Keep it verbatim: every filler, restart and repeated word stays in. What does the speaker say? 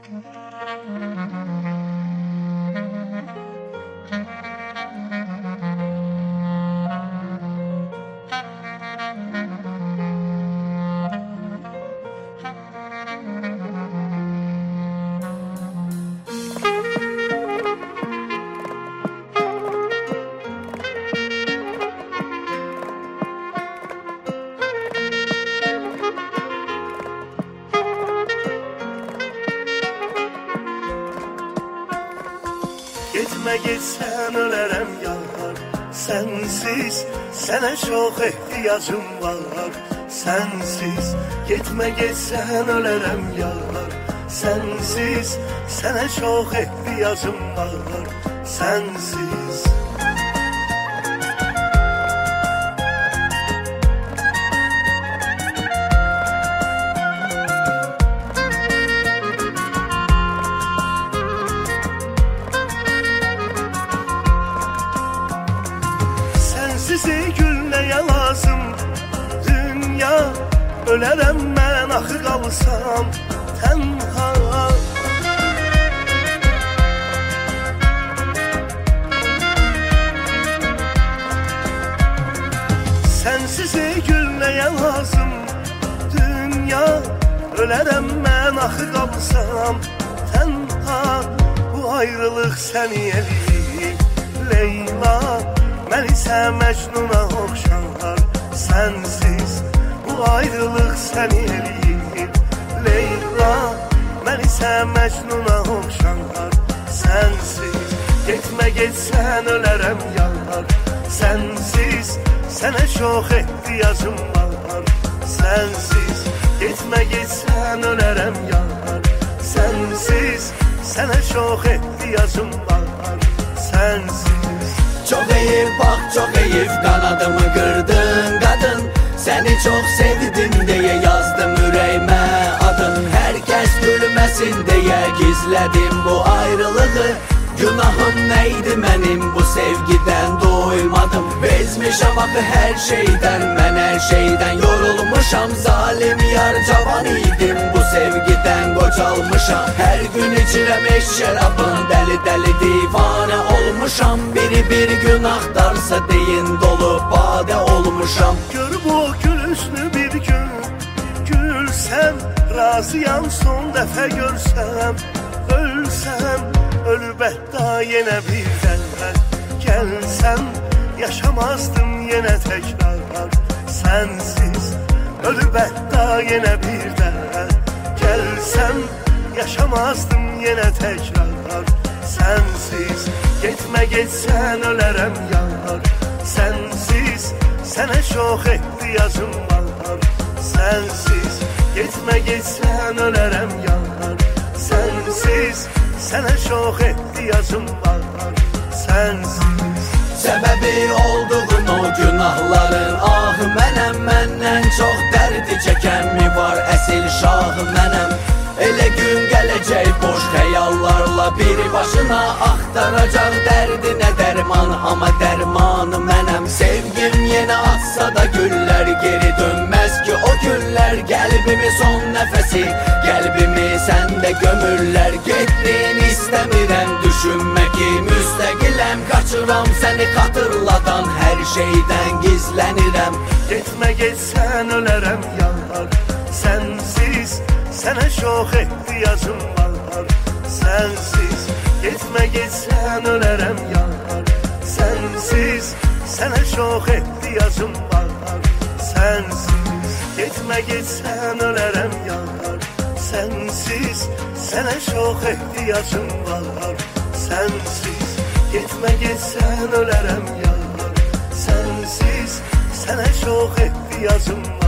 Gitme gitsen ölerem yar, sensiz sana çok ihtiyacım var. Sensiz gitme gitsen ölerem yar, sensiz sana çok ihtiyacım var. Sensiz. Sizi gülmeye lazım dünya, ölərəm mən axı qalsam tənha. Sensizi gülmeye lazım dünya, ölərəm mən axı qalsam tənha. Bu ayrılıq səni eləyir Leyla, mən isə Məcnuna oxşar. Sensiz bu ayrılıq səni eləyir Leyla, mən isə Məcnuna oxşar. Sensiz getmə getsən ölərəm yar, sensiz sənə çox ehtiyacım var. Sensiz getmə getsən ölərəm yar, sensiz sənə çox ehtiyacım var. Sensiz. Çok heyif bak çok heyif, kanadımı kırdın kadın. Seni çok sevdim diye yazdım yüreğime adın. Herkes gülmesin diye gizledim bu ayrılığı. Günahım neydi benim, bu sevgiden doymadım. Bezmişəm axı her şeyden, ben her şeyden yorulmuşam. Zalim yar cavan idim, bu sevgiden qocalmışam. Her gün içirəm eş şərabın, deli deli divane olmuşam. Biri bir gün axtarsa deyin, dolu bade olmuşam. Gör bu gülüşünü bir gün gülsem, razıyam son dəfə görsəm. Ölsəm ölüb hətta yenə bir dəllər, gəlsəm yaşamazdım yenə təkrar. Sensiz ölüb hətta yenə bir dəllər, gəlsəm yaşamazdım yenə təkrar. Sensiz getmə getsən ölərəm yar, sensiz sənə çox ehtiyacım var. Sensiz getmə getsən ölərəm yar, sensiz sənə çox ehtiyacım var. Sensiz. Səbəbi olduğun o günahların ahı mənəm. Məndən çox dərdi çəkən mi var, əsil şahı mənəm. Elə gün gələcək boş xəyallarla biri başına, axtaracaq dərdinə dərman, amma dərmanı mənəm. Sevgim yenə atsa da güllər, geri dönməz ki o günlər. Qəlbimi son nəfəsi, qəlbimi səndə gömürlər. Getdin istəmirəm düşünmək ki müstəqiləm. Qaçıram səni xatırladan, hər şeydən gizlənirəm. Getmə getsən ölərəm yar, sensiz sənə çox ehtiyacım var. Sensiz getmə getsən ölərəm yar, sensiz sənə çox ehtiyacım var. Sensiz getmə getsən ölərəm yar, sensiz sənə çox ehtiyacım var. Sensiz getmə getsən ölərəm yar, sensiz sənə çox ehtiyacım var.